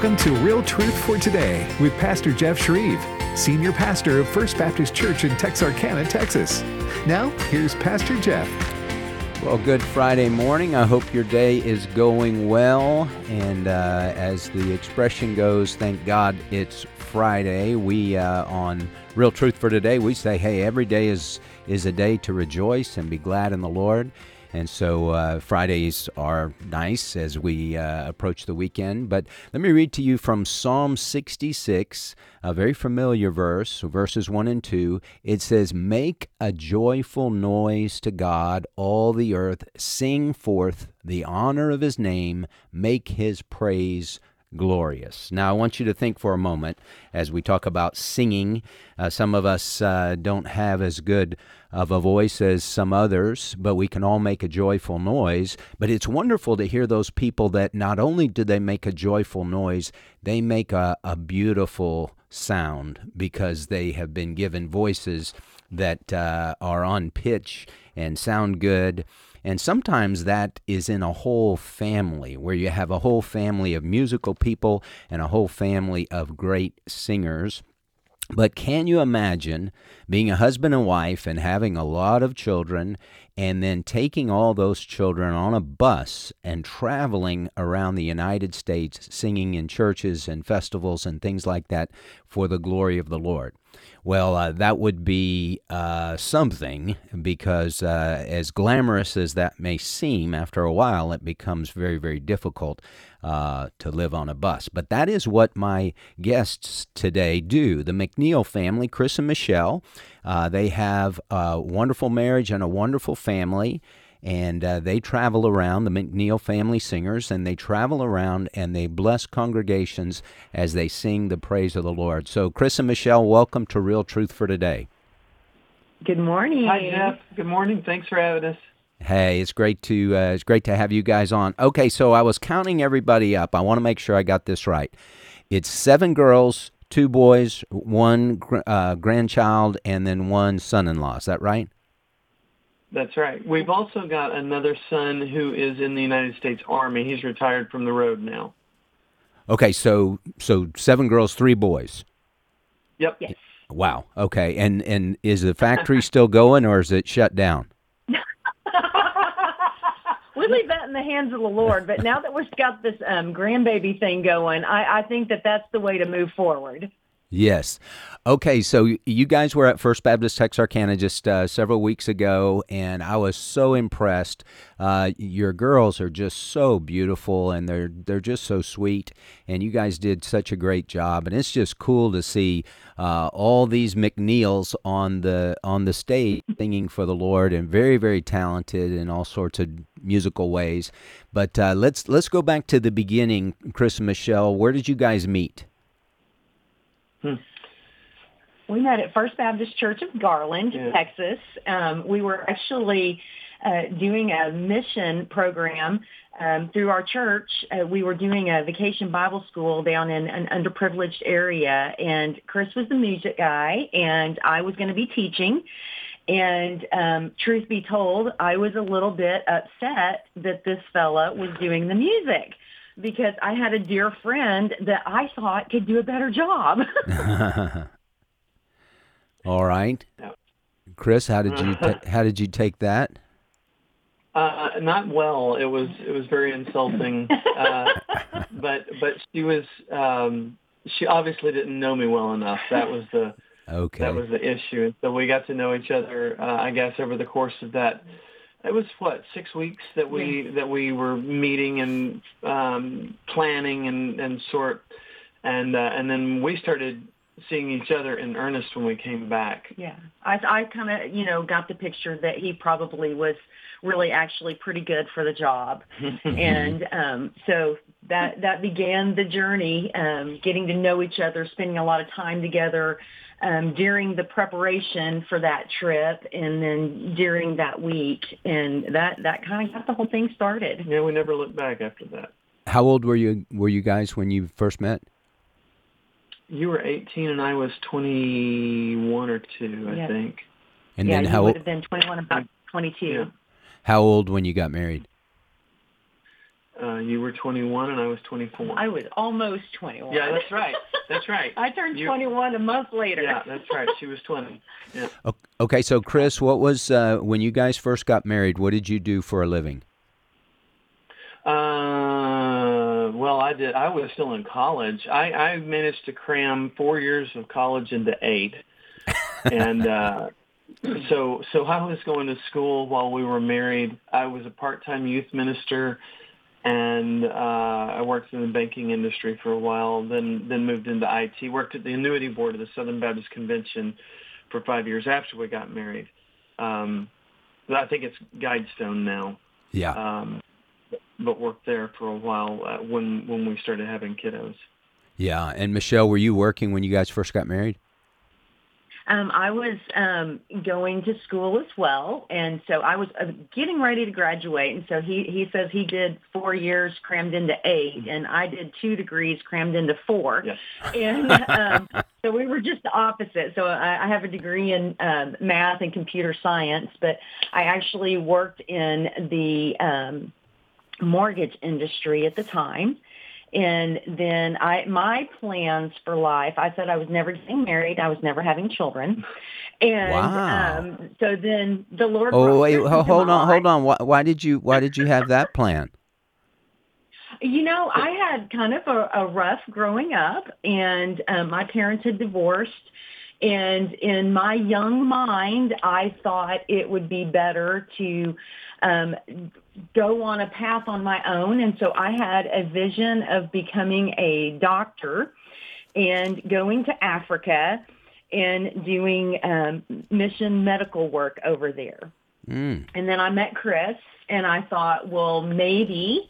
Welcome to Real Truth for Today with Pastor Jeff Shreve, Senior Pastor of First Baptist Church in Texarkana, Texas. Now, here's Pastor Jeff. Well, good Friday morning. I hope your day is going well. And as the expression goes, thank God it's Friday. We, on Real Truth for Today, we say, hey, every day is a day to rejoice and be glad in the Lord. And so Fridays are nice as we approach the weekend. But let me read to you from Psalm 66, a very familiar verse, verses 1 and 2. It says, "Make a joyful noise to God, all the earth. Sing forth the honor of his name. Make his praise glorious." Now, I want you to think for a moment as we talk about singing. Some of us don't have as good of a voice as some others, but we can all make a joyful noise. But it's wonderful to hear those people that not only do they make a joyful noise, they make a beautiful sound because they have been given voices that are on pitch and sound good. And sometimes that is in a whole family, where you have a whole family of musical people and a whole family of great singers. But can you imagine being a husband and wife and having a lot of children and then taking all those children on a bus and traveling around the United States, singing in churches and festivals and things like that for the glory of the Lord? Well, that would be something because as glamorous as that may seem, after a while it becomes very, very difficult to live on a bus. But that is what my guests today do. The McNeil family, Chris and Michelle, they have a wonderful marriage and a wonderful family. And they travel around, the McNeil family singers, and they travel around and they bless congregations as they sing the praise of the Lord. So, Chris and Michelle, welcome to Real Truth for Today. Good morning. Hi, Jeff. Good morning. Thanks for having us. Hey, it's great to have you guys on. Okay, so I was counting everybody up. I want to make sure I got this right. It's 7 girls, 2 boys, 1 grandchild, and then 1 son-in-law. Is that right? That's right. We've also got another son who is in the United States Army. He's retired from the road now. Okay, so 7 girls, 3 boys. Yep. Yes. Wow. Okay, and is the factory still going or is it shut down? We leave that in the hands of the Lord, but now that we've got this grandbaby thing going, I think that that's the way to move forward. Yes. Okay, so you guys were at First Baptist Texarkana just several weeks ago, and I was so impressed. Your girls are just so beautiful, and they're just so sweet, and you guys did such a great job. And it's just cool to see all these McNeils on the stage singing for the Lord, and very, very talented in all sorts of musical ways. But let's go back to the beginning, Chris and Michelle. Where did you guys meet? We met at First Baptist Church of Garland, Texas. We were actually doing a mission program through our church. We were doing a vacation Bible school down in an underprivileged area, and Chris was the music guy, and I was going to be teaching. And truth be told, I was a little bit upset that this fella was doing the music, because I had a dear friend that I thought could do a better job. All right, Chris, how did you take that? Not well. It was very insulting. But she was she obviously didn't know me well enough. That was the issue. And so we got to know each other. I guess over the course of that. It was 6 weeks that we were meeting and planning and then we started seeing each other in earnest when we came back. Yeah, I kind of got the picture that he probably was really actually pretty good for the job, and so that began the journey, getting to know each other, spending a lot of time together. During the preparation for that trip and then during that week, and that kind of got the whole thing started. Yeah, we never looked back after that. How old were you guys when you first met? You were 18 and I was 21 or 2, I think. And then how you would have been 21, about 22. Yeah. How old when you got married? You were 21 and I was 24. I was almost 21. Yeah, that's right. That's right. I turned 21 a month later. Yeah, that's right. She was 20. Yeah. Okay, so Chris, what was when you guys first got married? What did you do for a living? Well, I was still in college. I managed to cram 4 years of college into 8, and so I was going to school while we were married. I was a part-time youth minister, and I worked in the banking industry for a while. Then moved into IT. Worked at the annuity board of the Southern Baptist Convention for 5 years after we got married. I think it's Guidestone now. Yeah. But worked there for a while when we started having kiddos. Yeah. And Michelle, were you working when you guys first got married? I was going to school as well, and so I was getting ready to graduate, and so he says he did 4 years crammed into 8, and I did 2 degrees crammed into 4. Yes. And so we were just the opposite. So I have a degree in math and computer science, but I actually worked in the mortgage industry at the time. And then my plans for life, I said I was never getting married. I was never having children. And Wow. So then the Lord... Oh, wait, hold on. Why did you have that plan? You know, I had kind of a rough growing up, and my parents had divorced. And in my young mind, I thought it would be better to go on a path on my own. And so I had a vision of becoming a doctor and going to Africa and doing mission medical work over there. And then I met Chris, and I thought, well, maybe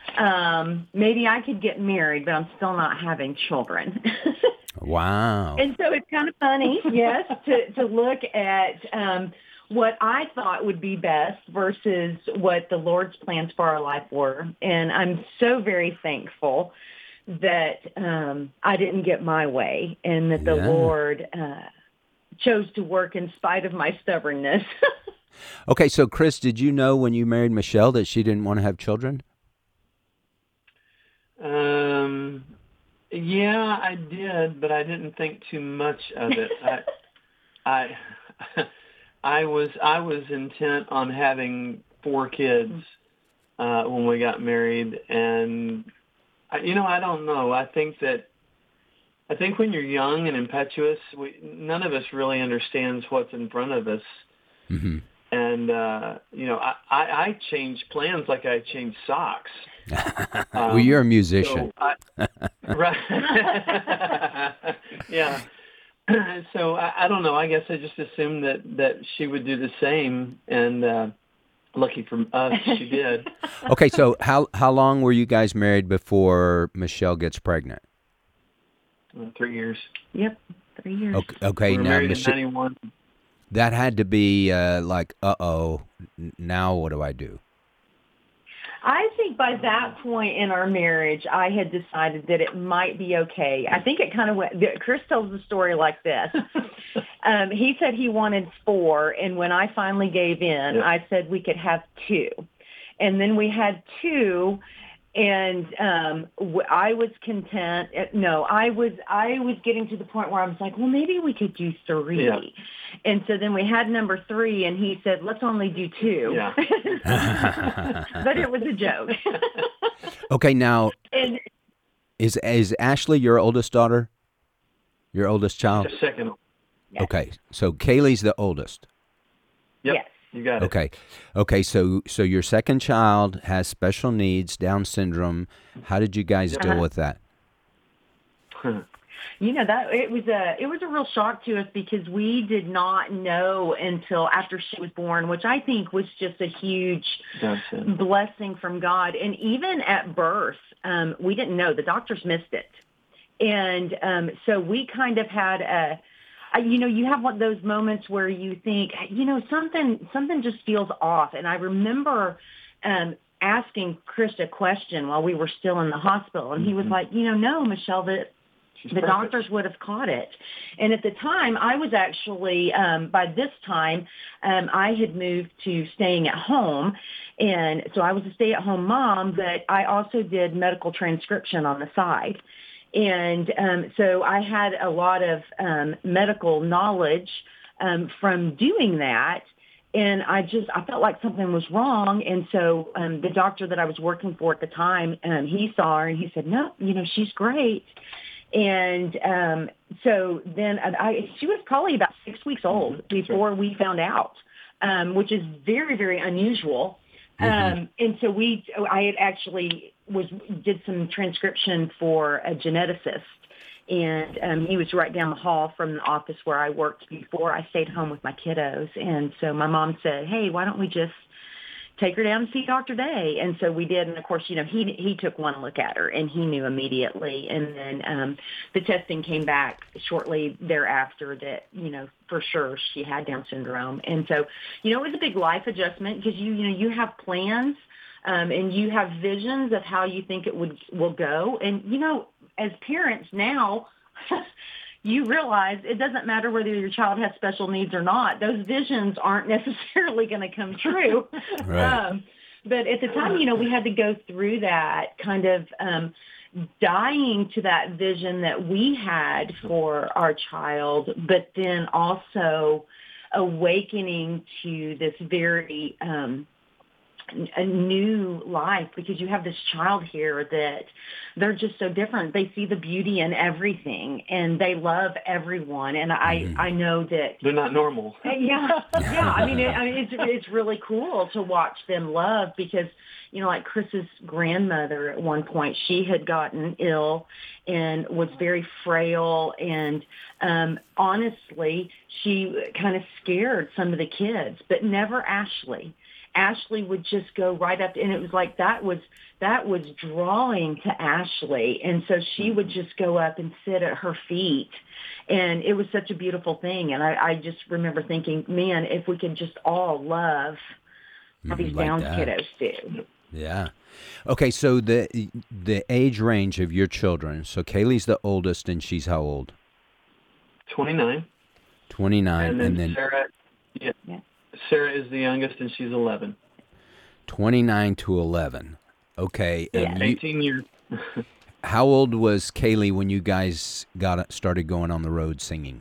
I could get married, but I'm still not having children. Wow. And so it's kind of funny, yes, to look at what I thought would be best versus what the Lord's plans for our life were. And I'm so very thankful that I didn't get my way and that the Lord chose to work in spite of my stubbornness. Okay, so Chris, did you know when you married Michelle that she didn't want to have children? Yeah, I did, but I didn't think too much of it. I was intent on having 4 kids when we got married, and I don't know. I think when you're young and impetuous, none of us really understands what's in front of us. Mm-hmm. And I change plans like I change socks. Well, you're a musician. Right. Yeah. So I don't know. I guess I just assumed that she would do the same, and lucky for us, she did. Okay, so how long were you guys married before Michelle gets pregnant? 3 years. Yep, 3 years. Okay, we were now married in 91. That had to be like, now what do I do? I think by that point in our marriage, I had decided that it might be okay. I think it kind of went, Chris tells the story like this. He said he wanted 4, and when I finally gave in, I said we could have 2. And then we had 2, and I was content. No, I was getting to the point where I was like, well, maybe we could do 3. Yeah. And so then we had number 3, and he said, let's only do 2. Yeah. But it was a joke. Okay, now, is Ashley your oldest daughter? Your oldest child? The second. Yes. Okay, so Kaylee's the oldest. Yep. Yes. You got it. Okay. So your second child has special needs, Down syndrome. How did you guys deal with that? You know, that it was a real shock to us because we did not know until after she was born, which I think was just a huge blessing from God. And even at birth, we didn't know. The doctors missed it. And so we kind of had you have one of those moments where you think, something just feels off. And I remember asking Chris a question while we were still in the hospital. And he was like, no, Michelle, the doctors would have caught it. And at the time, I was actually, by this time, I had moved to staying at home. And so I was a stay-at-home mom, but I also did medical transcription on the side. And so I had a lot of medical knowledge from doing that. And I felt like something was wrong. And so the doctor that I was working for at the time, he saw her and he said, no, she's great. And so then she was probably about 6 weeks old before we found out, which is very, very unusual. And so I had actually did some transcription for a geneticist, and he was right down the hall from the office where I worked before I stayed home with my kiddos. And so my mom said, hey, why don't we just take her down and see Dr. Day? And so we did. And of course, he took one look at her and he knew immediately. And then the testing came back shortly thereafter that, for sure she had Down syndrome. And so, it was a big life adjustment because you have plans and you have visions of how you think it will go. And, as parents now, you realize it doesn't matter whether your child has special needs or not. Those visions aren't necessarily going to come true. Right. But at the time, we had to go through that kind of dying to that vision that we had for our child, but then also awakening to this very a new life, because you have this child here that they're just so different. They see the beauty in everything and they love everyone. And I know that they're not normal. Yeah. I mean, it's really cool to watch them love because, like Chris's grandmother at one point, she had gotten ill and was very frail. And honestly, she kind of scared some of the kids, but never Ashley. Ashley would just go right up, and it was like that was drawing to Ashley. And so she would just go up and sit at her feet. And it was such a beautiful thing. And I just remember thinking, man, if we could just all love how these like Down that. kiddos do. Yeah. Okay, so the age range of your children. So Kaylee's the oldest, and she's how old? 29. 29. And then Sarah, yeah. Sarah is the youngest, and she's 11. 29 to 11. Okay. Yeah, And 18 years. how old was Kaylee when you guys started going on the road singing?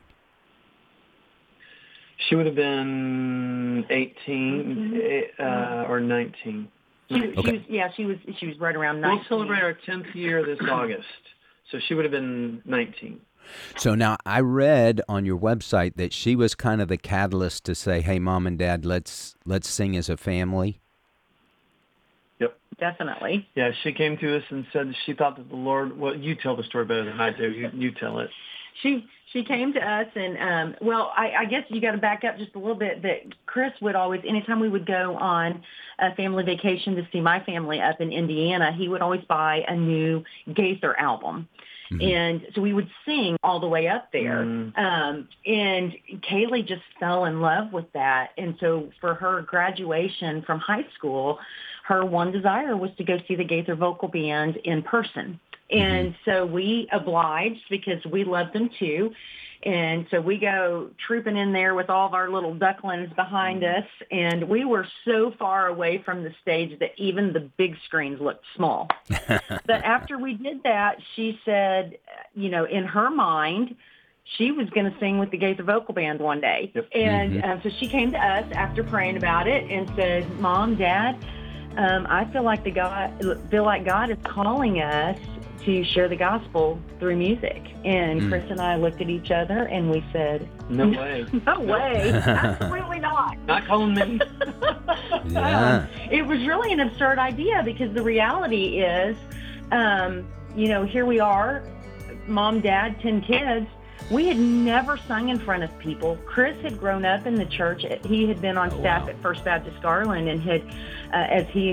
She would have been 18 or 19. She was right around 19. We'll celebrate our 10th year this August, so she would have been 19. So now I read on your website that she was kind of the catalyst to say, hey, Mom and Dad, let's sing as a family. Yep. Definitely. Yeah, she came to us and said she thought that the Lord, well, you tell the story better than I do. You tell it. She came to us and, I guess you got to back up just a little bit, that Chris would always, anytime we would go on a family vacation to see my family up in Indiana, he would always buy a new Gaither album. Mm-hmm. And so we would sing all the way up there. And Kaylee just fell in love with that. And so for her graduation from high school, her one desire was to go see the Gaither Vocal Band in person. And so we obliged because we loved them too. And so we go trooping in there with all of our little ducklings behind us. And we were so far away from the stage that even the big screens looked small. But after we did that, she said, in her mind, she was going to sing with the Gaither Vocal Band one day. Yep. And so she came to us after praying about it and said, Mom, Dad, I feel like God is calling us to share the gospel through music. And Chris and I looked at each other and we said, no way. No way. Absolutely not. Not calling me. Yeah. It was really an absurd idea because the reality is, here we are, Mom, Dad, 10 kids. We had never sung in front of people. Chris had grown up in the church. He had been on staff at First Baptist Garland and had, as he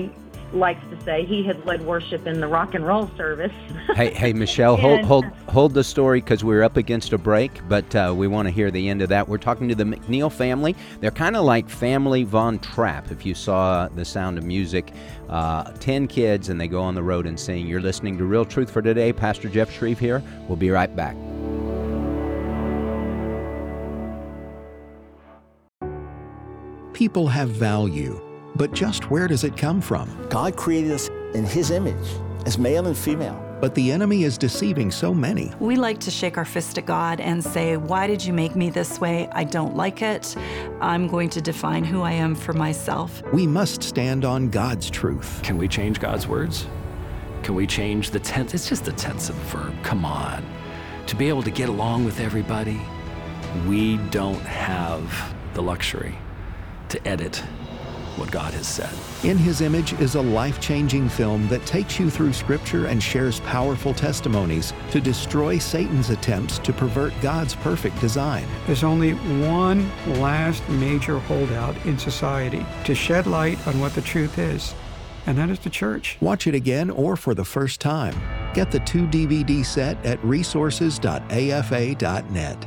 likes to say. He had led worship in the rock and roll service. Hey, Michelle, hold the story because we're up against a break, but we want to hear the end of that. We're talking to the McNeil family. They're kind of like Family Von Trapp, if you saw The Sound of Music. 10 kids, and they go on the road and sing. You're listening to Real Truth for Today. Pastor Jeff Shreve here. We'll be right back. People have value, but just where does it come from? God created us in His image, as male and female. But the enemy is deceiving so many. We like to shake our fist at God and say, why did you make me this way? I don't like it. I'm going to define who I am for myself. We must stand on God's truth. Can we change God's words? Can we change the tense? It's just the tense of the verb. Come on. To be able to get along with everybody, we don't have the luxury to edit what God has said. In His Image is a life-changing film that takes you through Scripture and shares powerful testimonies to destroy Satan's attempts to pervert God's perfect design. There's only one last major holdout in society to shed light on what the truth is, and that is the church. Watch it again or for the first time. Get the 2-DVD set at resources.afa.net.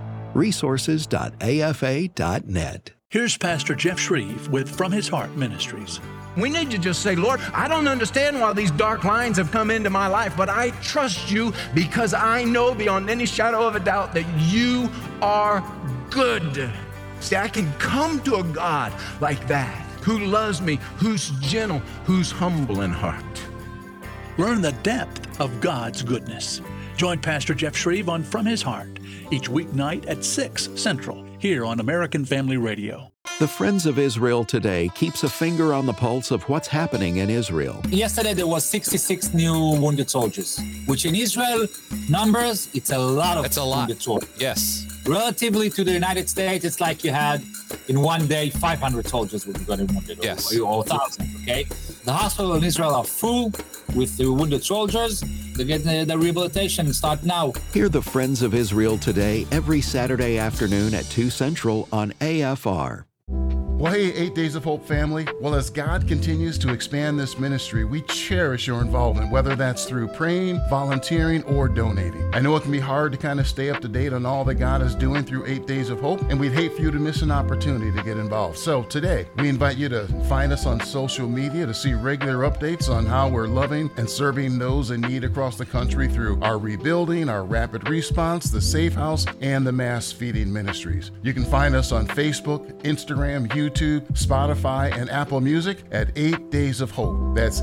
resources.afa.net. Here's Pastor Jeff Shreve with From His Heart Ministries. We need to just say, Lord, I don't understand why these dark lines have come into my life, but I trust you because I know beyond any shadow of a doubt that you are good. See, I can come to a God like that, who loves me, who's gentle, who's humble in heart. Learn the depth of God's goodness. Join Pastor Jeff Shreve on From His Heart each weeknight at 6 Central here on American Family Radio. The Friends of Israel Today keeps a finger on the pulse of what's happening in Israel. Yesterday there was 66 new wounded soldiers, which in Israel numbers, it's a lot of wounded soldiers. Yes. Relatively to the United States, it's like you had in one day 500 soldiers who got wounded, yes, or 1,000. Okay, the hospitals in Israel are full with the wounded soldiers. They get the rehabilitation start now. Hear the Friends of Israel Today every Saturday afternoon at 2 Central on AFR. Well, hey, 8 Days of Hope family. Well, as God continues to expand this ministry, we cherish your involvement, whether that's through praying, volunteering, or donating. I know it can be hard to kind of stay up to date on all that God is doing through 8 Days of Hope, and we'd hate for you to miss an opportunity to get involved. So today, we invite you to find us on social media to see regular updates on how we're loving and serving those in need across the country through our rebuilding, our rapid response, the Safe House, and the mass feeding ministries. You can find us on Facebook, Instagram, YouTube, Spotify, and Apple Music at 8 Days of Hope. That's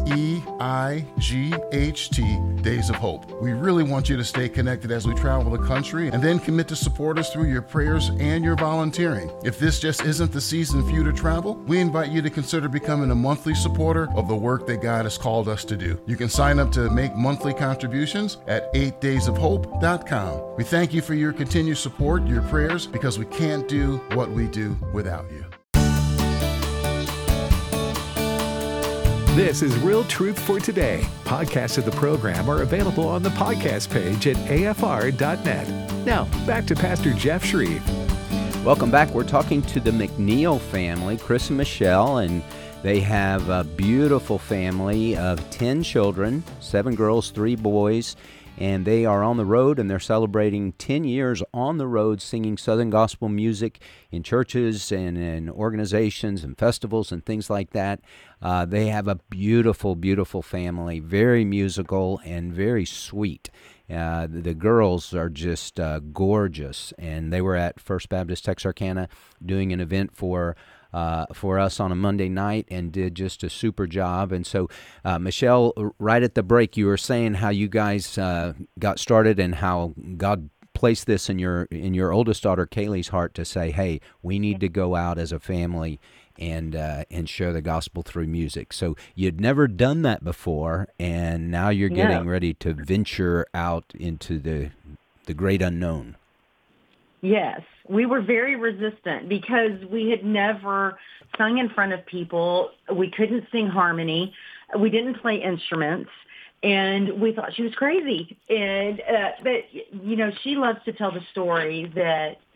EIGHT, Days of Hope. We really want you to stay connected as we travel the country and then commit to support us through your prayers and your volunteering. If this just isn't the season for you to travel, we invite you to consider becoming a monthly supporter of the work that God has called us to do. You can sign up to make monthly contributions at 8daysofhope.com. We thank you for your continued support, your prayers, because we can't do what we do without you. This is Real Truth for Today. Podcasts of the program are available on the podcast page at afr.net. Now, back to Pastor Jeff Shreve. Welcome back. We're talking to the McNeil family, Chris and Michelle, and they have a beautiful family of 10 children, 7 girls, 3 boys, and they are on the road, and they're celebrating 10 years on the road singing Southern gospel music in churches and in organizations and festivals and things like that. They have a beautiful, beautiful family, very musical and very sweet. The girls are just gorgeous, and they were at First Baptist Texarkana doing an event for us on a Monday night and did just a super job. And so, Michelle, right at the break, you were saying how you guys got started and how God placed this in your oldest daughter Kaylee's heart to say, hey, we need to go out as a family and share the gospel through music. So you'd never done that before, and now you're getting ready to venture out into the great unknown. Yes, we were very resistant because we had never sung in front of people. We couldn't sing harmony. We didn't play instruments. And we thought she was crazy. And but, you know, she loves to tell the story that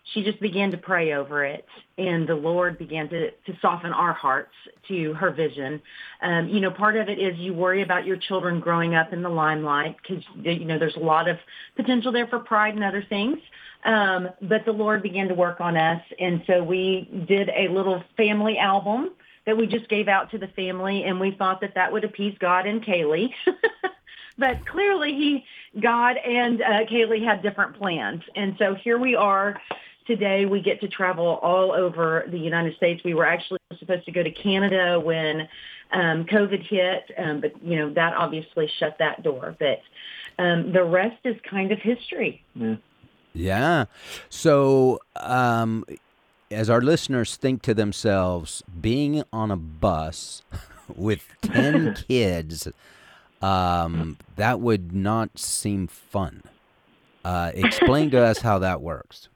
she just began to pray over it, and the Lord began to soften our hearts to her vision. Part of it is you worry about your children growing up in the limelight because, there's a lot of potential there for pride and other things. But the Lord began to work on us, and so we did a little family album that we just gave out to the family, and we thought that would appease God and Kaylee. But clearly God and Kaylee had different plans. And so here we are today. We get to travel all over the United States. We were actually supposed to go to Canada when COVID hit, but, that obviously shut that door. But the rest is kind of history. Yeah. So as our listeners think to themselves, being on a bus with 10 kids, that would not seem fun. Explain to us how that works.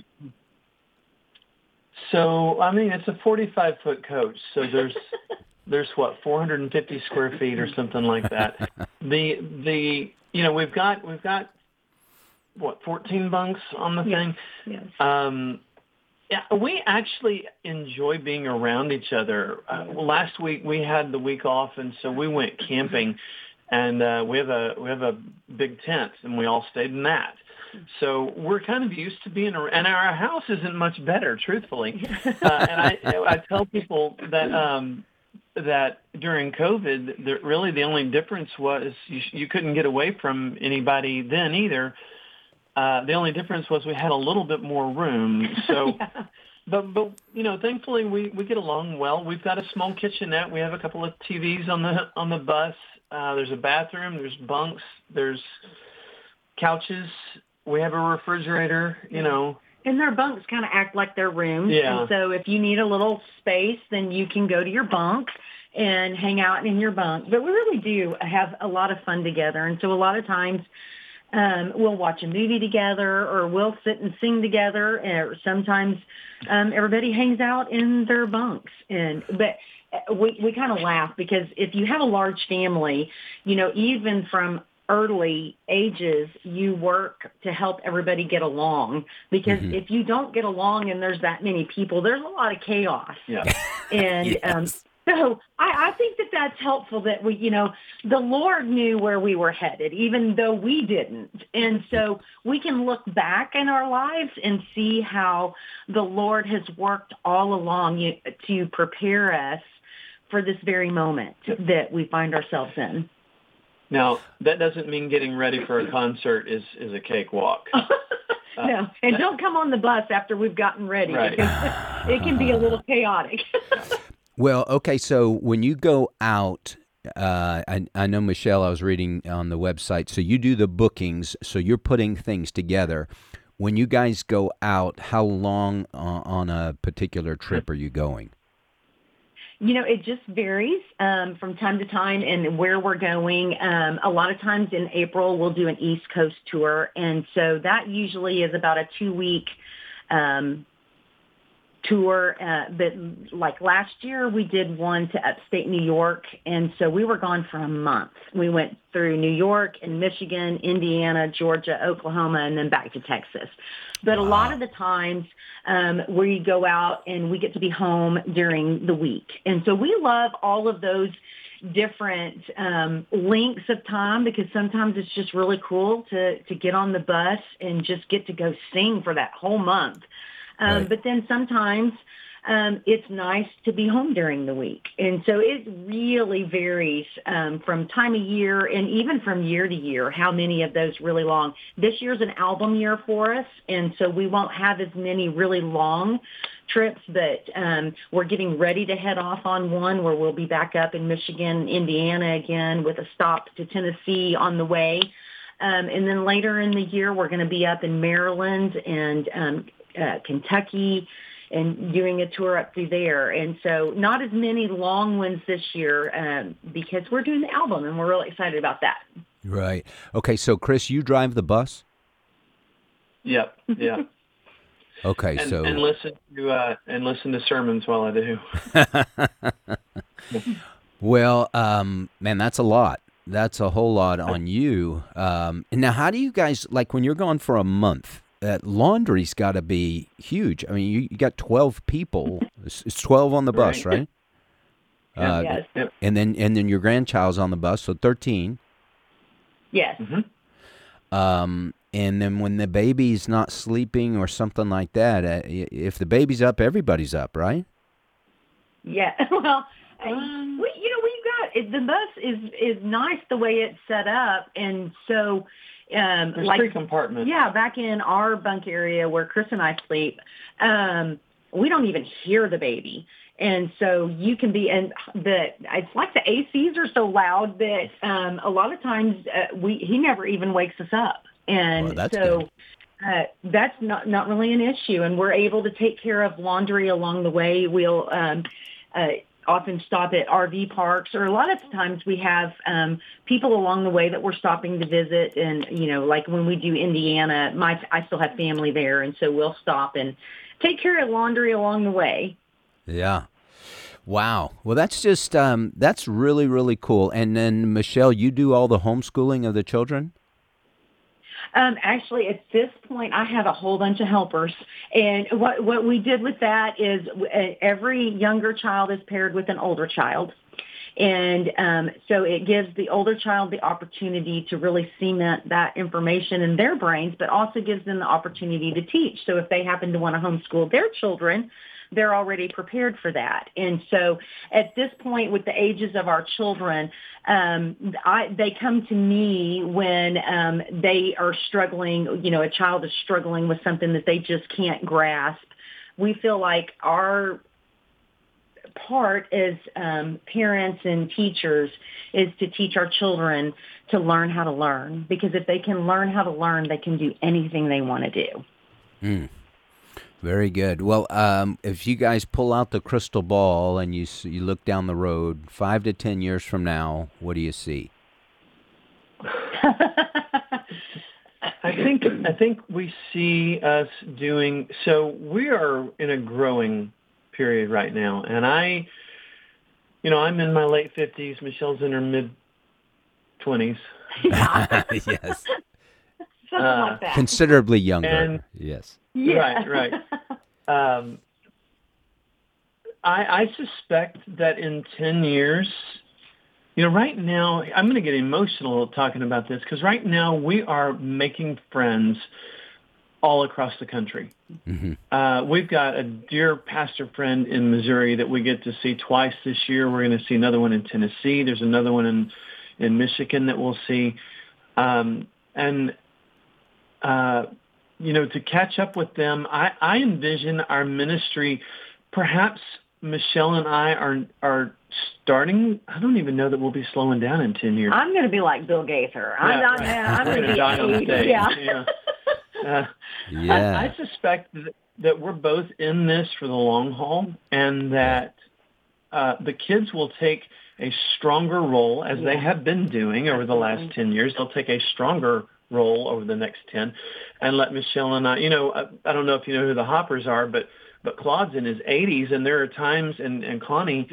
So, it's a 45-foot coach. So there's what, 450 square feet or something like that. We've got what, 14 bunks on the thing. Yes. We actually enjoy being around each other. Last week we had the week off, and so we went camping, and we have a big tent, and we all stayed in that. So we're kind of used to being around, and our house isn't much better, truthfully. And I tell people that during COVID, really the only difference was you couldn't get away from anybody then either. The only difference was we had a little bit more room. So, but thankfully we get along well. We've got a small kitchenette. We have a couple of TVs on the bus. There's a bathroom. There's bunks. There's couches. We have a refrigerator. And their bunks kind of act like their rooms. Yeah. And so if you need a little space, then you can go to your bunk and hang out in your bunk. But we really do have a lot of fun together. And so a lot of times we'll watch a movie together, or we'll sit and sing together, or sometimes everybody hangs out in their bunks. But we kind of laugh because if you have a large family, even from early ages, you work to help everybody get along, because if you don't get along and there's that many people, there's a lot of chaos. Yeah. And so I think that's helpful that we, the Lord knew where we were headed, even though we didn't. And so we can look back in our lives and see how the Lord has worked all along to prepare us for this very moment that we find ourselves in. Now, that doesn't mean getting ready for a concert is a cakewalk. No, and don't come on the bus after we've gotten ready, right, because it can be a little chaotic. Well, okay, so when you go out, I know, Michelle, I was reading on the website, so you do the bookings, so you're putting things together. When you guys go out, how long on a particular trip are you going? It just varies from time to time and where we're going. A lot of times in April, we'll do an East Coast tour. And so that usually is about a 2-week tour. But like last year, we did one to upstate New York. And so we were gone for a month. We went through New York and Michigan, Indiana, Georgia, Oklahoma, and then back to Texas. But a lot of the times we go out and we get to be home during the week. And so we love all of those different lengths of time, because sometimes it's just really cool to get on the bus and just get to go sing for that whole month. Right. But then sometimes it's nice to be home during the week. And so it really varies from time of year and even from year to year, how many of those really long. This year's an album year for us, and so we won't have as many really long trips, but we're getting ready to head off on one where we'll be back up in Michigan, Indiana again, with a stop to Tennessee on the way. And then later in the year, we're going to be up in Maryland and Kentucky, and doing a tour up through there. And so not as many long ones this year because we're doing the album, and we're really excited about that. Right. Okay, so Chris, you drive the bus? Yep, yeah. Okay, and listen to sermons while I do. Well, man, that's a lot. That's a whole lot on you. Now, how do you guys, like when you're gone for a month, laundry's got to be huge. I mean, you got 12 people. It's 12 on the bus, right? Yes. And then your grandchild's on the bus, so 13. Yes. And then when the baby's not sleeping or something like that, if the baby's up, everybody's up, right? Yeah. Well, we've got the bus is nice the way it's set up, and so there's like 3 compartments. Yeah, back in our bunk area where Chris and I sleep, we don't even hear the baby. And so you can be, and it's like the ACs are so loud that a lot of times he never even wakes us up. And that's not really an issue. And we're able to take care of laundry along the way. We'll often stop at RV parks, or a lot of times we have people along the way that we're stopping to visit. And, like when we do Indiana, I still have family there. And so we'll stop and take care of laundry along the way. Yeah. Wow. Well, that's just, that's really, really cool. And then, Michelle, you do all the homeschooling of the children? Actually, at this point, I have a whole bunch of helpers. And what we did with that is every younger child is paired with an older child. And so it gives the older child the opportunity to really cement that information in their brains, but also gives them the opportunity to teach. So if they happen to want to homeschool their children, they're already prepared for that. And so at this point, with the ages of our children, they come to me when they are struggling, a child is struggling with something that they just can't grasp. We feel like our part as parents and teachers is to teach our children to learn how to learn, because if they can learn how to learn, they can do anything they want to do. Very good. Well, if you guys pull out the crystal ball and you look down the road 5 to 10 years from now, what do you see? I think we see us doing, so we are in a growing period right now. And I'm in my late 50s. Michelle's in her mid-20s. Yes. Something like that. Considerably younger. Yes. Yeah. Right. I suspect that in 10 years, right now, I'm going to get emotional talking about this, because right now we are making friends all across the country. Mm-hmm. We've got a dear pastor friend in Missouri that we get to see twice this year. We're going to see another one in Tennessee. There's another one in Michigan that we'll see. To catch up with them, I envision our ministry, perhaps Michelle and I are starting. I don't even know that we'll be slowing down in 10 years. I'm going to be like Bill Gaither. I'm going to die on stage. Yeah. I suspect that we're both in this for the long haul, and that the kids will take a stronger role, as they have been doing over the last 10 years. They'll take a stronger role over the next 10, and let Michelle and I, I don't know if you know who the Hoppers are, but Claude's in his 80s, and there are times, and Connie,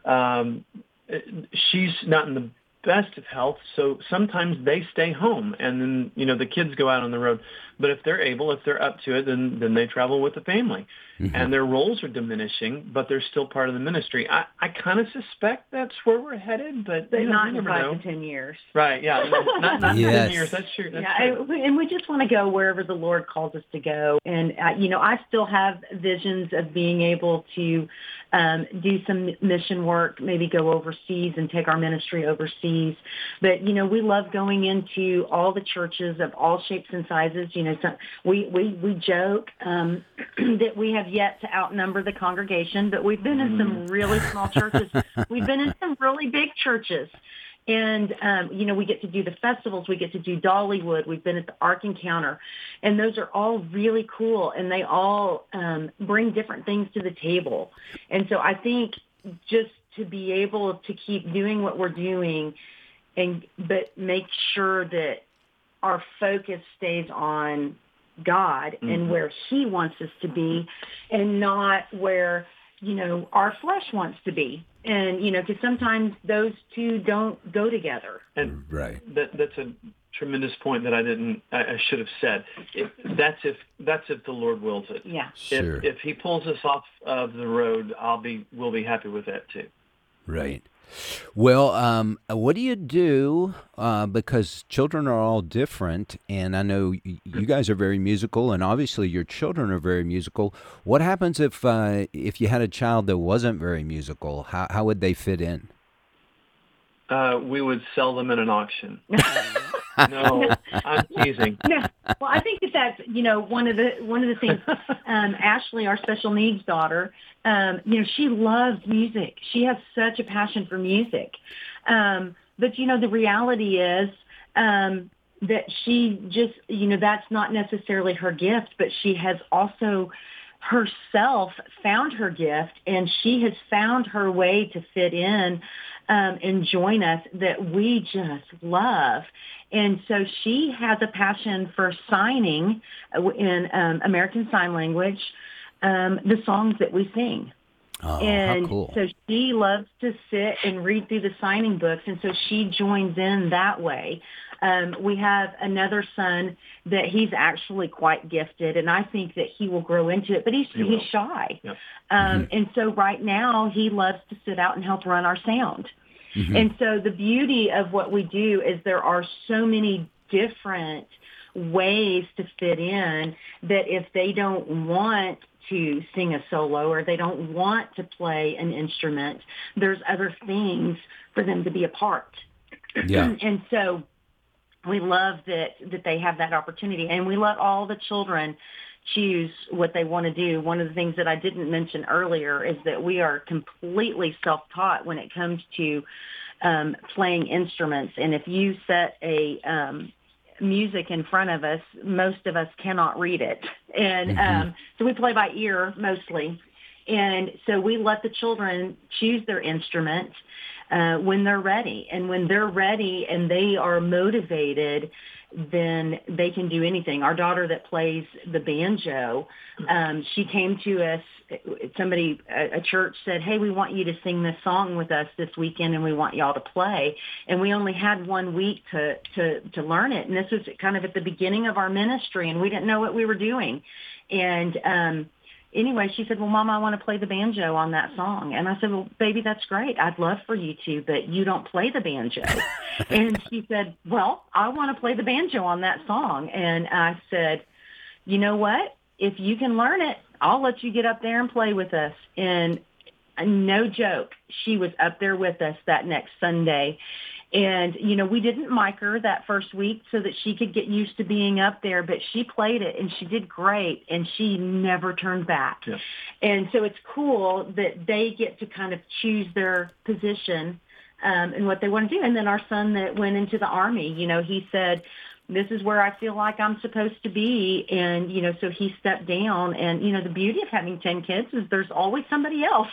she's not in the best of health, so sometimes they stay home, and then, the kids go out on the road. But if they're up to it, then they travel with the family. Mm-hmm. And their roles are diminishing, but they're still part of the ministry. I kind of suspect that's where we're headed, but not in 5 to 10 years. Right, yeah. Not yes. 10 years, that's true. And we just want to go wherever the Lord calls us to go. And, I still have visions of being able to do some mission work, maybe go overseas and take our ministry overseas. But, we love going into all the churches of all shapes and sizes. We joke that we have yet to outnumber the congregation, but we've been in some really small churches. We've been in some really big churches. And, we get to do the festivals. We get to do Dollywood. We've been at the Ark Encounter. And those are all really cool. And they all bring different things to the table. And so I think just to be able to keep doing what we're doing, but make sure that our focus stays on God and where He wants us to be, and not where, our flesh wants to be. And, because sometimes those two don't go together. And right. That's a tremendous point that I should have said. That's if the Lord wills it. Yeah. Sure. If He pulls us off of the road, we'll be happy with that too. Right. Well, what do you do? Because children are all different, and I know you guys are very musical, and obviously your children are very musical. What happens if you had a child that wasn't very musical? How would they fit in? We would sell them in an auction. No, I'm teasing. No. Well, I think that's one of the things. Ashley, our special needs daughter, she loves music. She has such a passion for music. But the reality is that she just that's not necessarily her gift, but she has also herself found her gift, and she has found her way to fit in and join us that we just love. And so she has a passion for signing in American Sign Language the songs that we sing. Oh, and how cool. So she loves to sit and read through the signing books, and so she joins in that way. We have another son that he's actually quite gifted, and I think that he will grow into it, but he's shy. Yep. And so right now he loves to sit out and help run our sound. Mm-hmm. And so the beauty of what we do is there are so many different ways to fit in that if they don't want to sing a solo or they don't want to play an instrument, there's other things for them to be a part. Yeah. And so we love that they have that opportunity, and we let all the children choose what they want to do. One of the things that I didn't mention earlier is that we are completely self-taught when it comes to playing instruments. And if you set a music in front of us, most of us cannot read it. And so we play by ear mostly. And so we let the children choose their instrument when they're ready. And when they're ready and they are motivated, then they can do anything. Our daughter that plays the banjo, she came to us, a church said, hey, we want you to sing this song with us this weekend and we want y'all to play. And we only had 1 week to learn it. And this was kind of at the beginning of our ministry, and we didn't know what we were doing. And anyway, she said, well, Mama, I want to play the banjo on that song. And I said, well, baby, that's great. I'd love for you to, but you don't play the banjo. And she said, well, I want to play the banjo on that song. And I said, you know what? If you can learn it, I'll let you get up there and play with us. And no joke, she was up there with us that next Sunday. And, we didn't mic her that first week so that she could get used to being up there, but she played it and she did great, and she never turned back. Yeah. And so it's cool that they get to kind of choose their position and what they want to do. And then our son that went into the Army, he said, this is where I feel like I'm supposed to be. And, so he stepped down. And, the beauty of having 10 kids is there's always somebody else.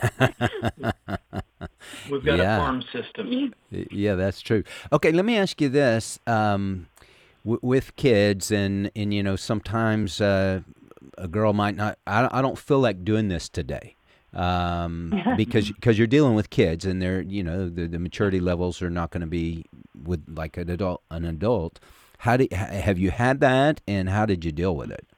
We've got a farm system. Yeah, that's true. Okay, let me ask you this. With kids and sometimes a girl might not, I don't feel like doing this today. Because you're dealing with kids and they're, the maturity levels are not going to be with like an adult. Have you had that, and how did you deal with it?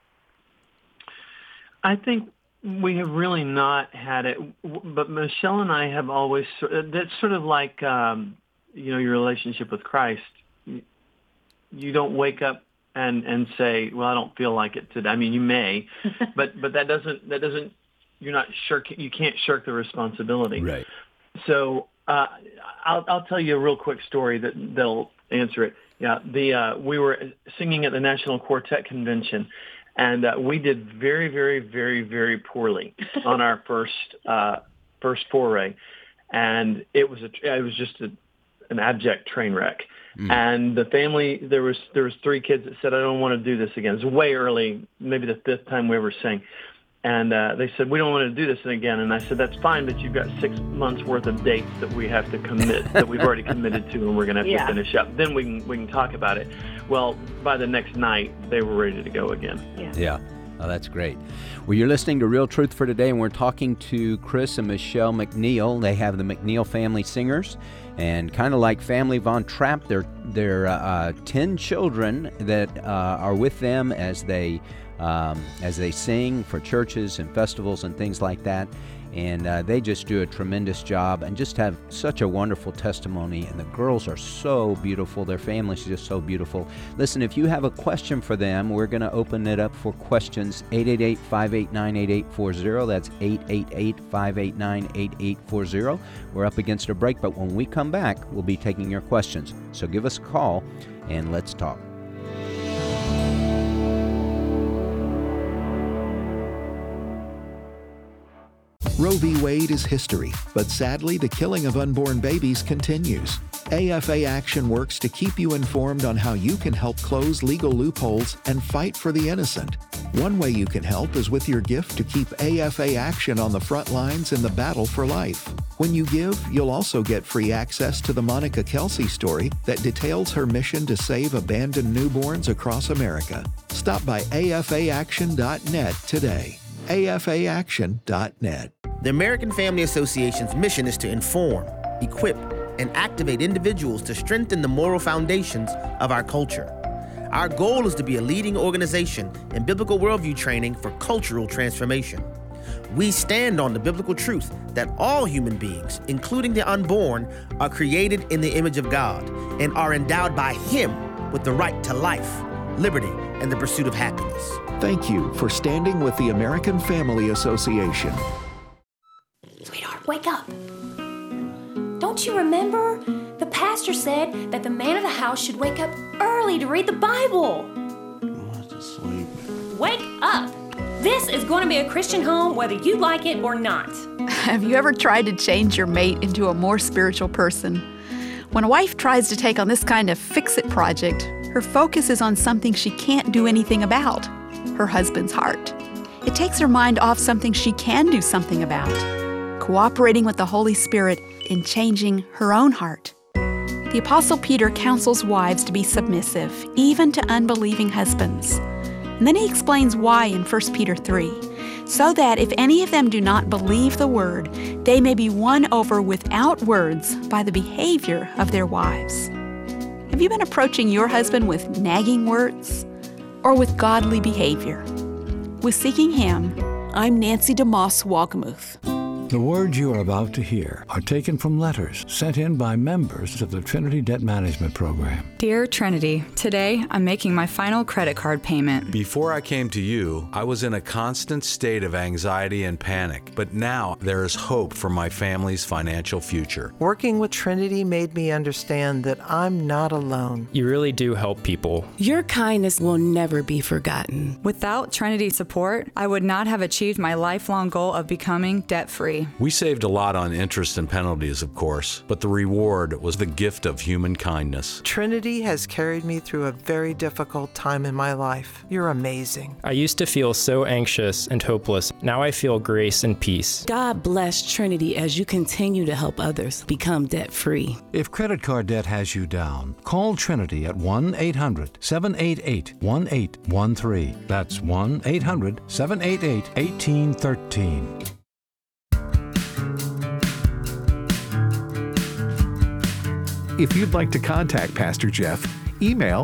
I think we have really not had it, but Michelle and I have always, that's sort of like, your relationship with Christ. You don't wake up and say, well, I don't feel like it today. I mean, you may, but that doesn't, you can't shirk the responsibility. Right. So I'll tell you a real quick story that'll answer it. Yeah, we were singing at the National Quartet Convention, and we did very, very, very, very poorly on our first foray, and it was just an abject train wreck. And the family, there was 3 kids that said, I don't want to do this again. It was way early, maybe the 5th time we ever sang. And they said, we don't want to do this again. And I said, that's fine, but you've got 6 months worth of dates that we have to commit, that we've already committed to, and we're going to have to finish up. Then we can talk about it. Well, by the next night, they were ready to go again. Yeah. Oh, that's great. Well, you're listening to Real Truth for Today, and we're talking to Chris and Michelle McNeil. They have the McNeil Family Singers, and kind of like Family Von Trapp, they're 10 children that are with them as they sing for churches and festivals and things like that. And they just do a tremendous job and just have such a wonderful testimony. And the girls are so beautiful. Their family's just so beautiful. Listen, if you have a question for them, we're going to open it up for questions. 888-589-8840. That's 888-589-8840. We're up against a break, but when we come back, we'll be taking your questions. So give us a call and let's talk. Roe v. Wade is history, but sadly, the killing of unborn babies continues. AFA Action works to keep you informed on how you can help close legal loopholes and fight for the innocent. One way you can help is with your gift to keep AFA Action on the front lines in the battle for life. When you give, you'll also get free access to the Monica Kelsey story that details her mission to save abandoned newborns across America. Stop by afaaction.net today. afaaction.net. The American Family Association's mission is to inform, equip, and activate individuals to strengthen the moral foundations of our culture. Our goal is to be a leading organization in biblical worldview training for cultural transformation. We stand on the biblical truth that all human beings, including the unborn, are created in the image of God and are endowed by Him with the right to life, liberty, and the pursuit of happiness. Thank you for standing with the American Family Association. Sweetheart, wake up. Don't you remember? The pastor said that the man of the house should wake up early to read the Bible. I'm asleep. Wake up. This is going to be a Christian home whether you like it or not. Have you ever tried to change your mate into a more spiritual person? When a wife tries to take on this kind of fix-it project, her focus is on something she can't do anything about, her husband's heart. It takes her mind off something she can do something about, cooperating with the Holy Spirit in changing her own heart. The Apostle Peter counsels wives to be submissive, even to unbelieving husbands. And then he explains why in 1 Peter 3, so that if any of them do not believe the word, they may be won over without words by the behavior of their wives. Have you been approaching your husband with nagging words or with godly behavior? With Seeking Him, I'm Nancy DeMoss Walgamuth. The words you are about to hear are taken from letters sent in by members of the Trinity Debt Management Program. Dear Trinity, today I'm making my final credit card payment. Before I came to you, I was in a constant state of anxiety and panic, but now there is hope for my family's financial future. Working with Trinity made me understand that I'm not alone. You really do help people. Your kindness will never be forgotten. Without Trinity's support, I would not have achieved my lifelong goal of becoming debt-free. We saved a lot on interest and penalties, of course, but the reward was the gift of human kindness. Trinity has carried me through a very difficult time in my life. You're amazing. I used to feel so anxious and hopeless. Now I feel grace and peace. God bless Trinity as you continue to help others become debt-free. If credit card debt has you down, call Trinity at 1-800-788-1813. That's 1-800-788-1813. If you'd like to contact Pastor Jeff, email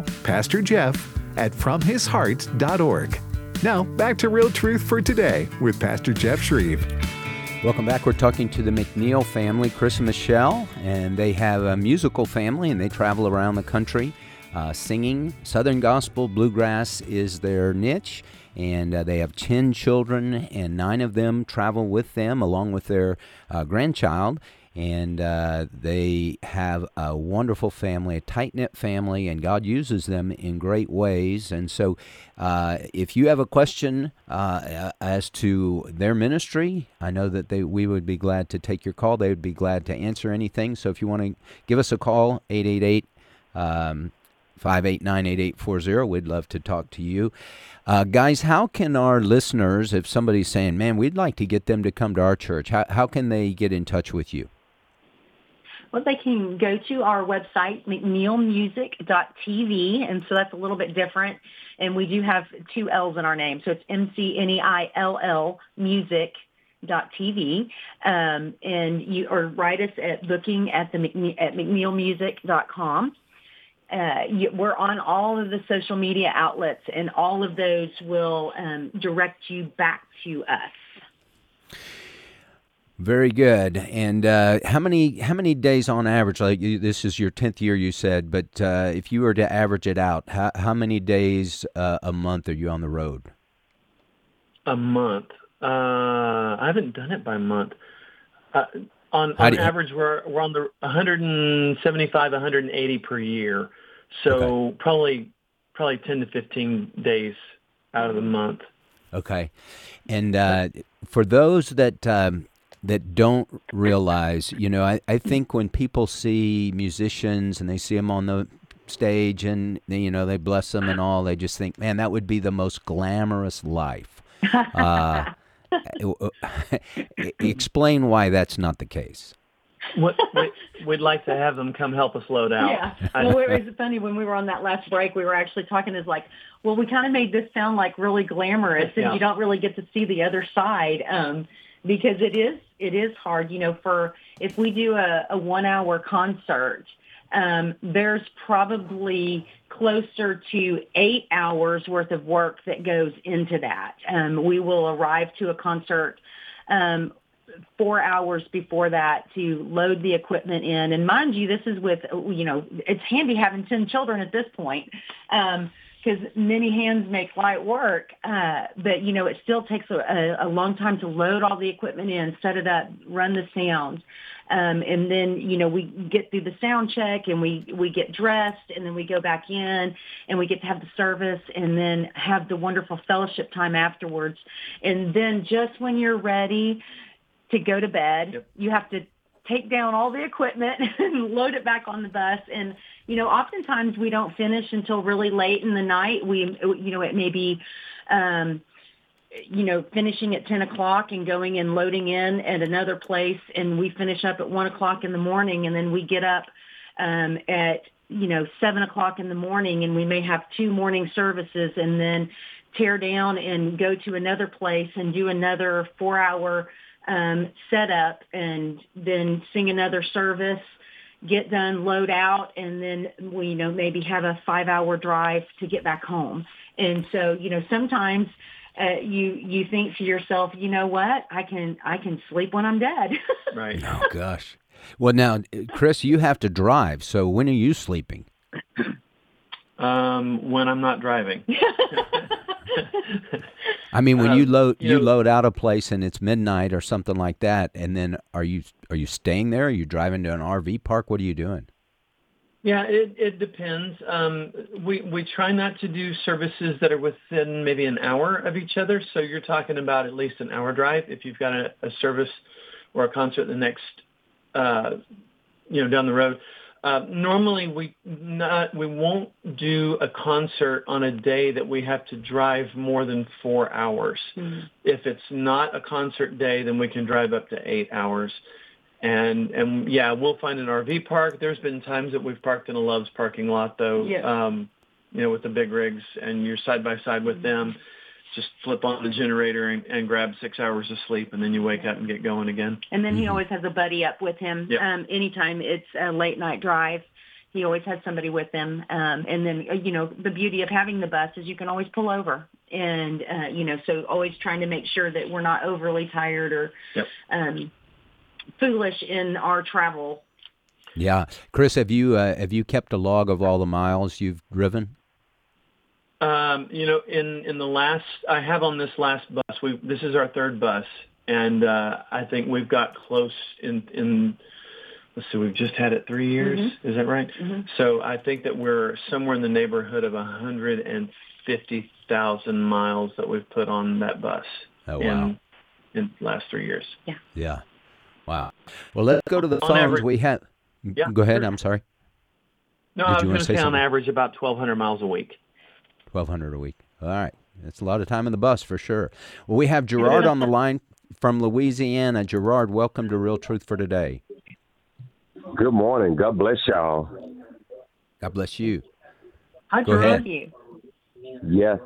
pastorjeff@fromhisheart.org. Now, back to Real Truth for Today with Pastor Jeff Shreve. Welcome back. We're talking to the McNeil family, Chris and Michelle, and they have a musical family, and they travel around the country singing. Southern gospel, bluegrass is their niche, and they have 10 children, and 9 of them travel with them along with their grandchild. And they have a wonderful family, a tight-knit family, and God uses them in great ways. And so if you have a question as to their ministry, I know that we would be glad to take your call. They would be glad to answer anything. So if you want to give us a call, 888-589-8840. We'd love to talk to you. Guys, how can our listeners, if somebody's saying, man, we'd like to get them to come to our church, how can they get in touch with you? Well, they can go to our website, McNeilMusic.tv, and so that's a little bit different. And we do have 2 L's in our name, so it's McNeil Music.tv. And you or write us at booking at McNeilMusic.com. We're on all of the social media outlets, and all of those will direct you back to us. Very good. And how many days on average? Like this is your 10th year, you said, but if you were to average it out, how many days a month are you on the road? A month. I haven't done it by month. On average, we're on the 175, 180 per year. So probably 10 to 15 days out of the month. Okay. And for those that don't realize, I think when people see musicians and they see them on the stage and, they bless them and all, they just think, man, that would be the most glamorous life. Explain why that's not the case. We'd like to have them come help us load out. Yeah. Well, it was funny when we were on that last break. We were actually talking as like, well, we kind of made this sound like really glamorous, and you don't really get to see the other side because it is hard. For if we do a 1-hour concert, there's probably closer to 8 hours worth of work that goes into that. We will arrive to a concert 4 hours before that to load the equipment in. And mind you, this is with, it's handy having 10 children at this point because many hands make light work. But, it still takes a long time to load all the equipment in, set it up, run the sound. And then, we get through the sound check and we get dressed and then we go back in and we get to have the service and then have the wonderful fellowship time afterwards. And then just when you're ready to go to bed, you have to take down all the equipment and load it back on the bus. And, oftentimes we don't finish until really late in the night. It may be, finishing at 10 o'clock and going and loading in at another place, and we finish up at 1 o'clock in the morning, and then we get up at 7 o'clock in the morning, and we may have 2 morning services, and then tear down and go to another place and do another 4-hour setup, and then sing another service, get done, load out, and then we maybe have a 5-hour drive to get back home. And so sometimes you think to yourself, you know what, I can sleep when I'm dead. Right. Oh gosh. Well, now, Chris, you have to drive. So when are you sleeping? When I'm not driving. I mean, when you load out a place and it's midnight or something like that, and then are you staying there? Are you driving to an RV park? What are you doing? Yeah, it depends. We try not to do services that are within maybe an hour of each other. So you're talking about at least an hour drive. If you've got a service or a concert the next, down the road. Normally we won't do a concert on a day that we have to drive more than 4 hours. Mm-hmm. If it's not a concert day, then we can drive up to 8 hours. And yeah, we'll find an RV park. There's been times that we've parked in a Love's parking lot, though, with the big rigs, and you're side by side with them. Just flip on the generator and grab 6 hours of sleep, and then you wake up and get going again. And then he always has a buddy up with him. Yep. Anytime it's a late night drive, he always has somebody with him. And then, the beauty of having the bus is you can always pull over. And, so always trying to make sure that we're not overly tired or foolish in our travel. Yeah. Chris, have you kept a log of all the miles you've driven? In the last, I have on this last bus, this is our third bus, and I think we've got close in let's see, we've just had it 3 years. Mm-hmm. Is that right? Mm-hmm. So I think that we're somewhere in the neighborhood of 150,000 miles that we've put on that bus. Oh, wow. In the last 3 years. Yeah. Yeah. Wow. Well, let's go to the phones. Average, we have. Yeah, go ahead. Sure. I'm sorry. No, I was going to say on average about 1,200 miles a week. 1,200 a week. All right. That's a lot of time in the bus for sure. Well, we have Gerard on the line from Louisiana. Gerard, welcome to Real Truth for Today. Good morning. God bless y'all. God bless you. How Go ahead. you? Yes.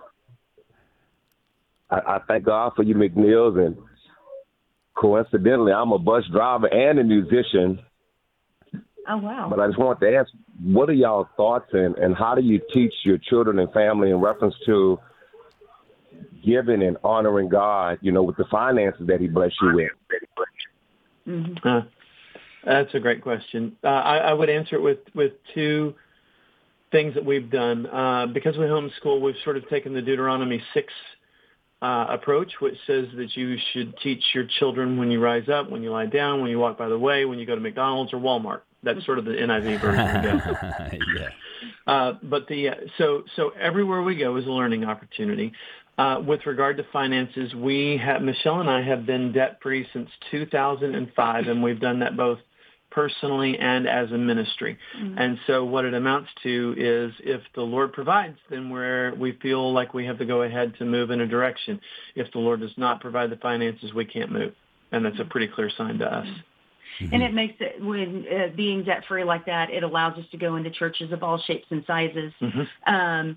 I thank God for you, McNeils, and coincidentally, I'm a bus driver and a musician. Oh, wow. But I just want to ask, what are y'all thoughts and how do you teach your children and family in reference to giving and honoring God, with the finances that he blessed you with? Mm-hmm. That's a great question. I would answer it with two things that we've done. Because we homeschool, we've sort of taken the Deuteronomy 6 approach, which says that you should teach your children when you rise up, when you lie down, when you walk by the way, when you go to McDonald's or Walmart. That's sort of the NIV version. Yeah. But so everywhere we go is a learning opportunity. With regard to finances, Michelle and I have been debt-free since 2005, and we've done that both personally and as a ministry. Mm-hmm. And so what it amounts to is if the Lord provides, then we feel like we have to go ahead to move in a direction. If the Lord does not provide the finances, we can't move. And that's a pretty clear sign to us. Mm-hmm. And it makes it, when being debt-free like that, it allows us to go into churches of all shapes and sizes. Mm-hmm.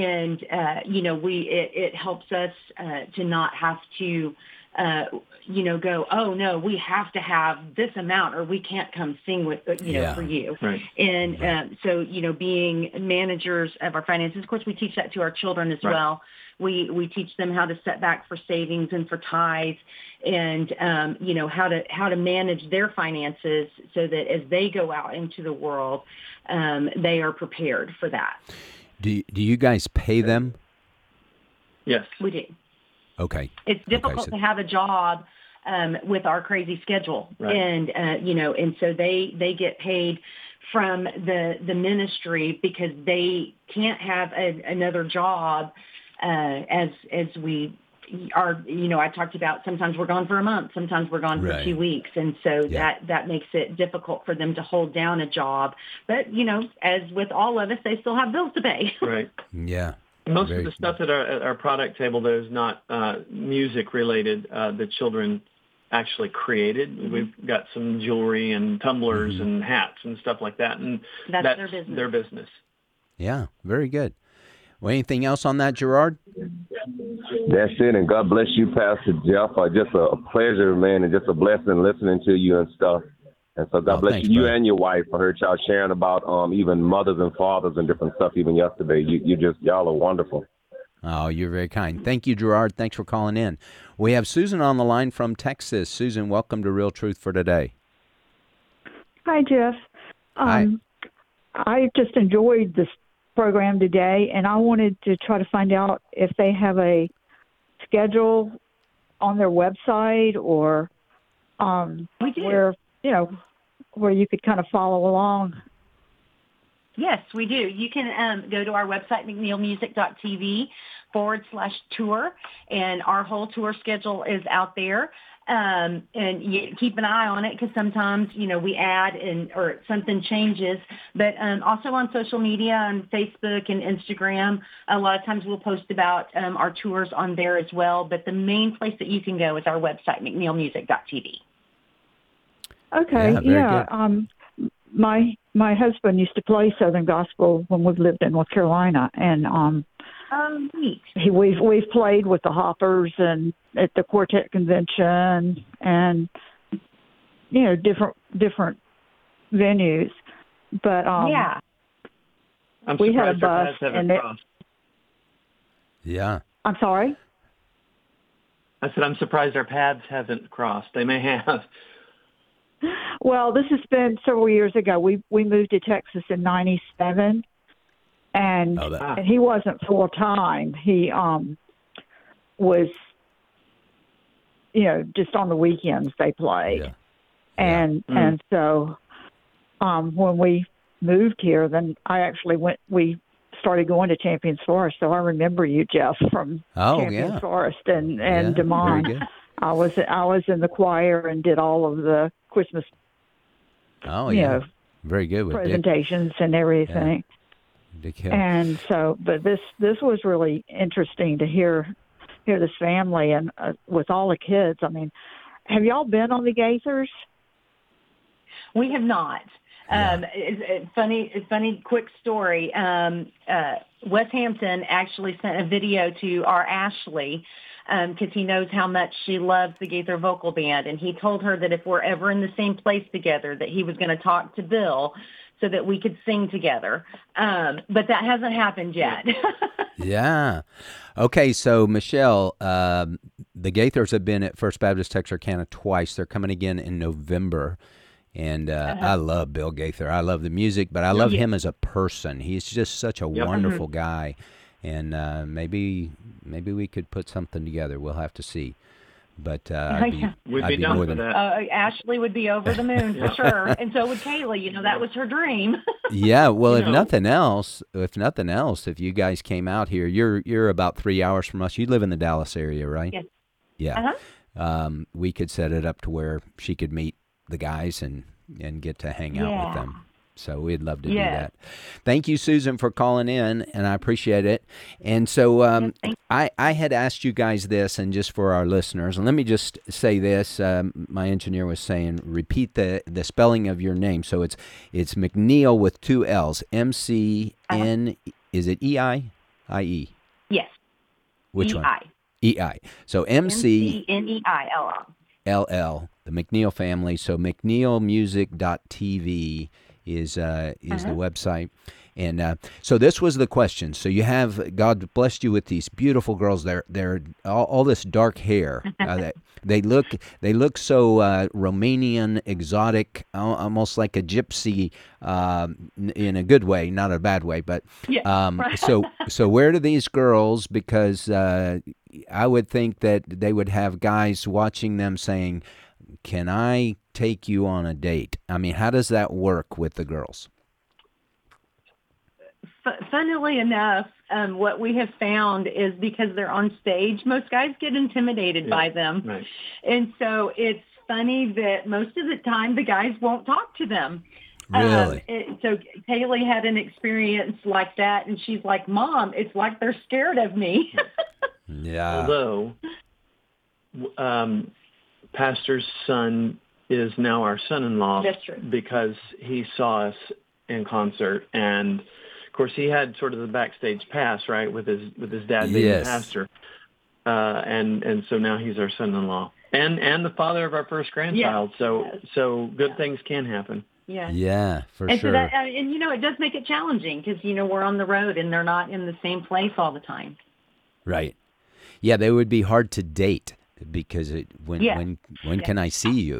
It helps us to not have to, go, oh, no, we have to have this amount or we can't come sing with, for you. Right. And so, being managers of our finances, of course, we teach that to our children as well. We teach them how to set back for savings and for tithes and, how to manage their finances so that as they go out into the world, they are prepared for that. Do you guys pay them? Yes. We do. Okay. It's difficult to have a job with our crazy schedule. Right. And, and so they get paid from the ministry because they can't have another job as we are, I talked about sometimes we're gone for a month, sometimes we're gone for 2 weeks. And so that makes it difficult for them to hold down a job. But, as with all of us, they still have bills to pay. Right. Yeah. Most of the stuff at our product table, that is not music related, the children actually created. Mm-hmm. We've got some jewelry and tumblers and hats and stuff like that. And that's their business. Yeah, very good. Well, anything else on that, Gerard? That's it, and God bless you, Pastor Jeff. Just a pleasure, man, and just a blessing listening to you and stuff. And so God bless you and your wife. I heard y'all sharing about even mothers and fathers and different stuff even yesterday. Y'all are wonderful. Oh, you're very kind. Thank you, Gerard. Thanks for calling in. We have Susan on the line from Texas. Susan, welcome to Real Truth for Today. Hi, Jeff. Hi. I just enjoyed this program today, and I wanted to try to find out if they have a schedule on their website or where you could kind of follow along. Yes, we do. You can go to our website, mcneilmusic.tv/tour, and our whole tour schedule is out there. And you keep an eye on it because sometimes, we add or something changes. But also on social media, on Facebook and Instagram, a lot of times we'll post about our tours on there as well. But the main place that you can go is our website, mcneilmusic.tv. Okay, My husband used to play Southern Gospel when we lived in North Carolina, and neat. We've played with the Hoppers and at the Quartet Convention and different venues. But I'm we had a surprised bus our paths haven't crossed. Yeah. I'm sorry? I said I'm surprised our paths haven't crossed. They may have. Well, this has been several years ago. We moved to Texas in '97, and he wasn't full time. He was, just on the weekends they played, and so when we moved here, then I actually we started going to Champions Forest. So I remember you, Jeff, from Champions Forest and Des Moines. I was in the choir and did all of the Christmas very good with presentations and everything. Yeah. And so, but this was really interesting to hear this family and with all the kids. I mean, have y'all been on the Gaithers? We have not. It's funny, quick story. Wes Hampton actually sent a video to our Ashley because he knows how much she loves the Gaither Vocal Band. And he told her that if we're ever in the same place together, that he was going to talk to Bill so that we could sing together. But that hasn't happened yet. Yeah. Okay, so Michelle, the Gaithers have been at First Baptist Texarkana twice. They're coming again in November. And I love Bill Gaither. I love the music, but I love him as a person. He's just such a wonderful guy. And maybe we could put something together. We'll have to see. But We'd be down more for than that. Ashley would be over the moon for sure, and so would Kaylee. That was her dream. Yeah. Well, if nothing else, if you guys came out here, you're about 3 hours from us. You live in the Dallas area, right? Yes. Yeah. We could set it up to where she could meet the guys and get to hang out with them. So we'd love to do that. Thank you, Susan, for calling in, and I appreciate it. And so I had asked you guys this, and just for our listeners, and let me just say this. My engineer was saying, repeat the spelling of your name. So it's McNeil with 2 L's. M-C-N, is it E-I-I-E? Yes. Which E-I. one? E-I. So M-C-N-E-I-L-L. L-L, the McNeil family. So McNeilmusic.tv is the website. And so this was the question. So you have, God blessed you with these beautiful girls. They're all this dark hair. They look so Romanian, exotic, almost like a gypsy, in a good way, not a bad way. But so where do these girls? Because I would think that they would have guys watching them saying, "Can I take you on a date?" I mean, how does that work with the girls? Funnily enough, what we have found is because they're on stage, most guys get intimidated by them. Right. And so it's funny that most of the time the guys won't talk to them. Really? So Kaylee had an experience like that, and she's like, "Mom, it's like they're scared of me." Yeah. Although Pastor's son is now our son-in-law. That's true. Because he saw us in concert, and of course he had sort of the backstage pass, right, with his dad being a pastor, and so now he's our son-in-law and the father of our first grandchild. So good things can happen. Yeah. Yeah, for and sure. So that, and it does make it challenging because we're on the road and they're not in the same place all the time. Right. Yeah, they would be hard to date because when can I see you?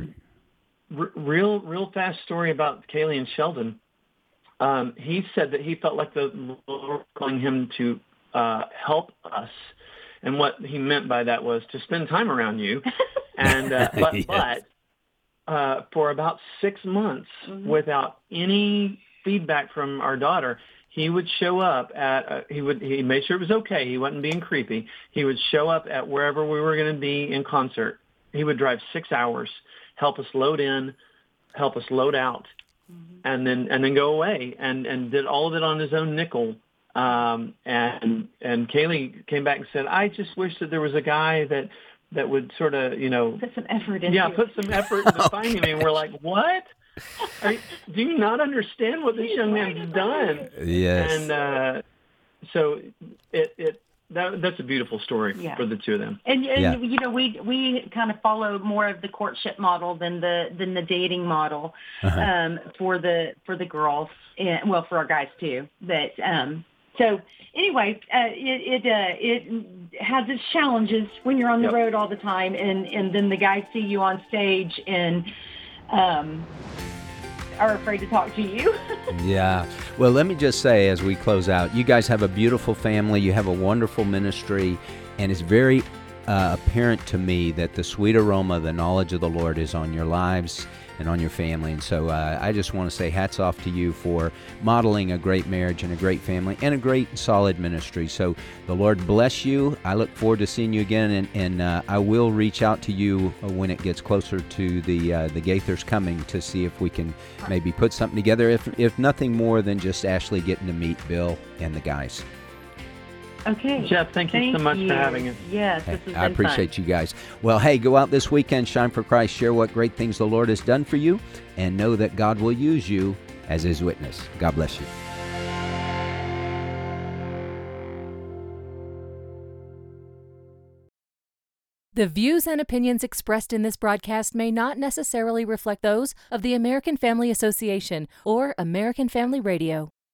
Real fast story about Kaylee and Sheldon. He said that he felt like the Lord was calling him to help us, and what he meant by that was to spend time around you. And but for about 6 months, without any feedback from our daughter, he would show up at he made sure it was okay. He wasn't being creepy. He would show up at wherever we were going to be in concert. He would drive 6 hours, help us load in, help us load out, and then go away, and did all of it on his own nickel. And Kaylee came back and said, "I just wish that there was a guy that would sort of put some effort into put some effort into finding me." And we're like, "What? Do you not understand what this young man's done?" Yes. And so that's a beautiful story for the two of them. And we kind of follow more of the courtship model than the dating model for the girls, and for our guys too. But so anyway, it has its challenges when you're on the road all the time, and then the guys see you on stage and are afraid to talk to you. Yeah. Well, let me just say as we close out, you guys have a beautiful family. You have a wonderful ministry, and it's very apparent to me that the sweet aroma, the knowledge of the Lord is on your lives and on your family. And so I just want to say hats off to you for modeling a great marriage and a great family and a great solid ministry. So the Lord bless you. I look forward to seeing you again, and I will reach out to you when it gets closer to the Gaithers coming to see if we can maybe put something together, if nothing more than just Ashley getting to meet Bill and the guys. Okay. Jeff, thank you so much for having us. Yes, this has been I appreciate fun. you guys. Well, hey, go out this weekend, shine for Christ, share what great things the Lord has done for you, and know that God will use you as His witness. God bless you. The views and opinions expressed in this broadcast may not necessarily reflect those of the American Family Association or American Family Radio.